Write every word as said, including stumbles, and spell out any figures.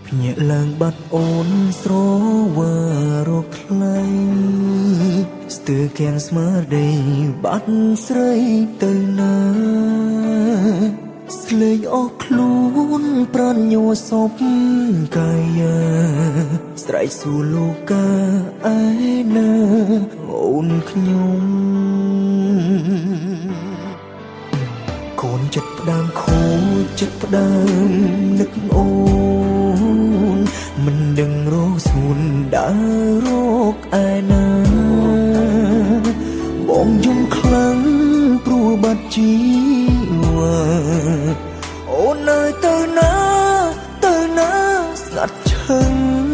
ភ្ញាក់ឡើងបាត់អូនស្រវ៉ារកខ្លីស្ទើរទាំងស្មារតីបាត់ស្រីទៅណាស្លេកអស់ខ្លួនប្រានញ័រសពកាយាស្រែកសួរលោកកាឯណាអូនខ្ញុំកូនចិត្តផ្ដើមខូចចិត្តផ្ដើមនឹកអូនមិនដឹងរកសួនដើររកឯណាបងយំខ្លាំងព្រោះបាត់ជីវ៉ាអូនអើយទៅណាទៅណាស្ងាត់ឈឹង